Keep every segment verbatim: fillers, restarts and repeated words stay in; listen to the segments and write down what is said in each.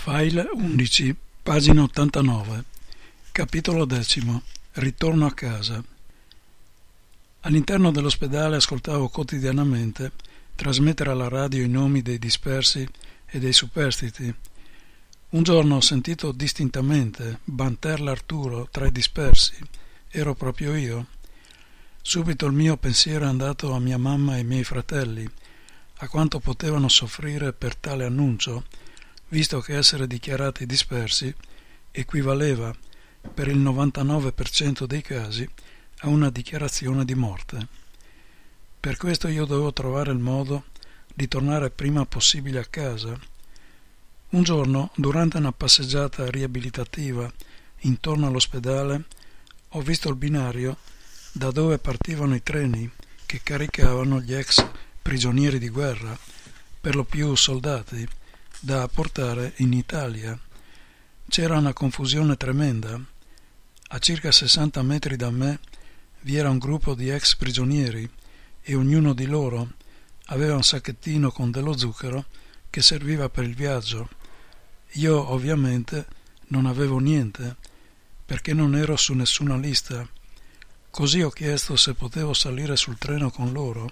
File undici, pagina ottantanove, capitolo decimo, ritorno a casa. All'interno dell'ospedale ascoltavo quotidianamente trasmettere alla radio i nomi dei dispersi e dei superstiti. Un giorno ho sentito distintamente Banterla Arturo tra i dispersi. Ero proprio io. Subito il mio pensiero è andato a mia mamma e ai miei fratelli, a quanto potevano soffrire per tale annuncio, visto che essere dichiarati dispersi equivaleva, per il novantanove per cento dei casi, a una dichiarazione di morte. Per questo io dovevo trovare il modo di tornare prima possibile a casa. Un giorno, durante una passeggiata riabilitativa intorno all'ospedale, ho visto il binario da dove partivano i treni che caricavano gli ex prigionieri di guerra, per lo più soldati, da portare in Italia. C'era una confusione tremenda. A circa sessanta metri da me vi era un gruppo di ex prigionieri e ognuno di loro aveva un sacchettino con dello zucchero che serviva per il viaggio. Io ovviamente non avevo niente perché non ero su nessuna lista. Così ho chiesto se potevo salire sul treno con loro.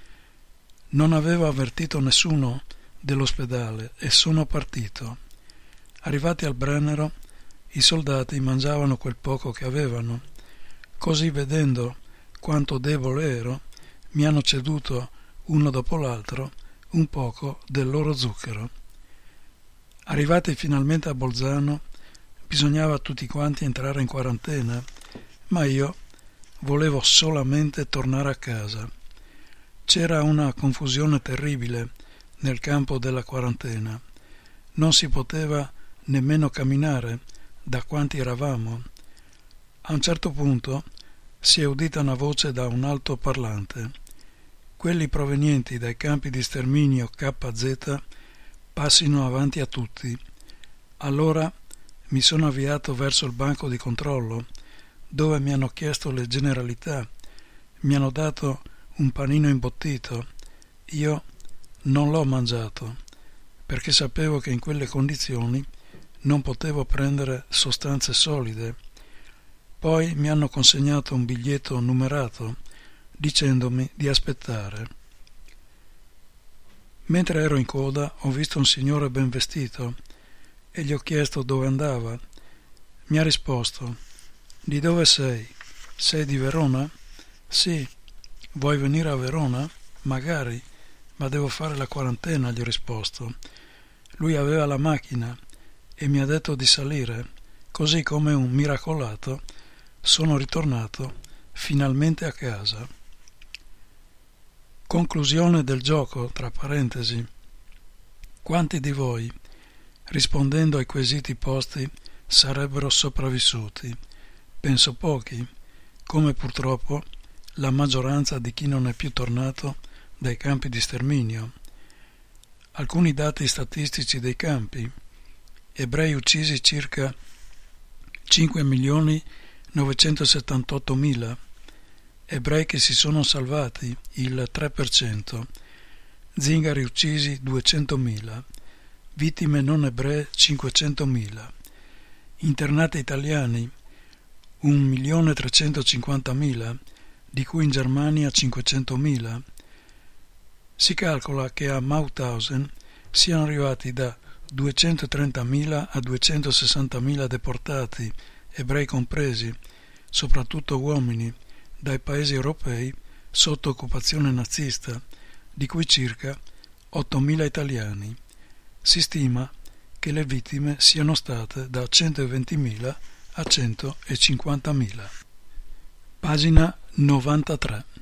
Non avevo avvertito nessuno dell'ospedale e sono partito. Arrivati al Brennero, i soldati mangiavano quel poco che avevano. Così, vedendo quanto debole ero, mi hanno ceduto uno dopo l'altro un poco del loro zucchero. Arrivati finalmente a Bolzano, bisognava tutti quanti entrare in quarantena, ma io volevo solamente tornare a casa. C'era una confusione terribile nel campo della quarantena. Non si poteva nemmeno camminare da quanti eravamo. A un certo punto si è udita una voce da un altoparlante. Quelli provenienti dai campi di sterminio K Z passino avanti a tutti. Allora mi sono avviato verso il banco di controllo, dove mi hanno chiesto le generalità. Mi hanno dato un panino imbottito. Io non l'ho mangiato, perché sapevo che in quelle condizioni non potevo prendere sostanze solide. Poi mi hanno consegnato un biglietto numerato, dicendomi di aspettare. Mentre ero in coda ho visto un signore ben vestito e gli ho chiesto dove andava. Mi ha risposto: «Di dove sei? Sei di Verona?» «Sì». «Vuoi venire a Verona?» «Magari, ma devo fare la quarantena», gli ho risposto. Lui aveva la macchina e mi ha detto di salire. Così, come un miracolato, sono ritornato finalmente a casa. Conclusione del gioco, tra parentesi. Quanti di voi, rispondendo ai quesiti posti, sarebbero sopravvissuti? Penso pochi, come purtroppo la maggioranza di chi non è più tornato dai campi di sterminio. Alcuni dati statistici dei campi: ebrei uccisi circa cinque milioni novecentosettantottomila, ebrei che si sono salvati il tre per cento, zingari uccisi duecentomila, vittime non ebree cinquecentomila, internati italiani un milione trecentocinquantamila, di cui in Germania cinquecentomila. Si calcola che a Mauthausen siano arrivati da duecentotrentamila a duecentosessantamila deportati, ebrei compresi, soprattutto uomini, dai paesi europei sotto occupazione nazista, di cui circa ottomila italiani. Si stima che le vittime siano state da centoventimila a centocinquantamila. Pagina novantatré.